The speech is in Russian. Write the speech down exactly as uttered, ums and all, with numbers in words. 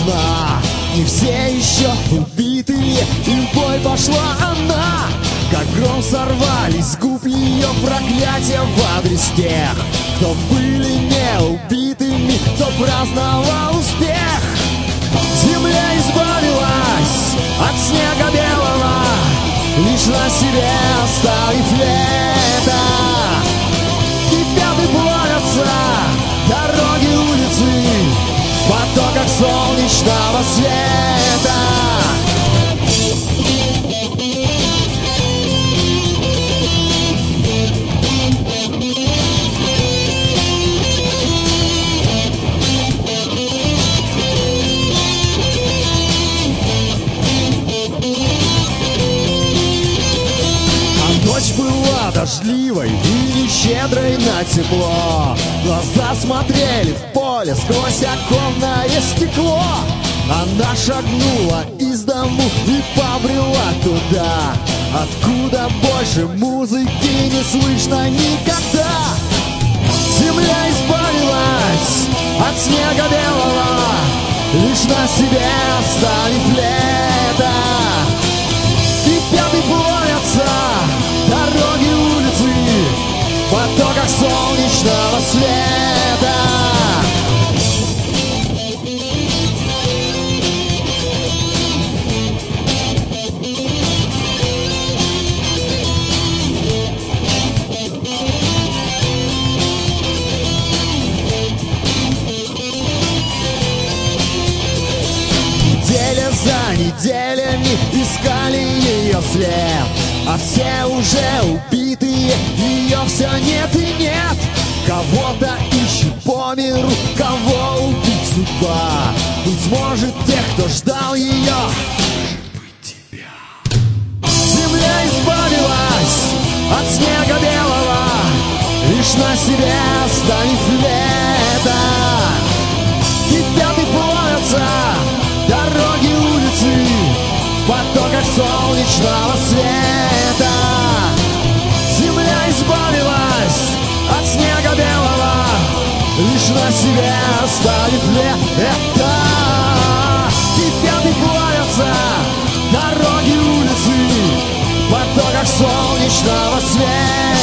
нужна. Не все еще убитые, и в бой пошла она. Как гром сорвались с губ ее проклятия в адрес тех, кто были не убитыми, кто праздновал успех. Земля избавилась от снега белого, лишь на себе оставив лето. Кипят и плавятся дороги, улицы в потоках солнечного света. Ночь была дождливой и нещедрой на тепло. Глаза смотрели в поле сквозь оконное стекло. Она шагнула из дому и побрела туда, откуда больше музыки не слышно никогда. Земля избавилась от снега белого, лишь на себе оставив лето. Кипят и плавятся дороги, улицы в потоках солнечного света. Неделя за неделями искали ее след, а все уже убитые, ее все нет и нет. Кого-то ищут по миру, кого убить судьба. Быть может, тех, кто ждал ее. Земля избавилась от снега белого, лишь на себе оставив лето. Кипят и плавятся дороги, улицы в потоках солнечного света. Земля избавилась от снега белого, лишь на себе оставив лето. Кипят и плавятся дороги, улицы в потоках солнечного света.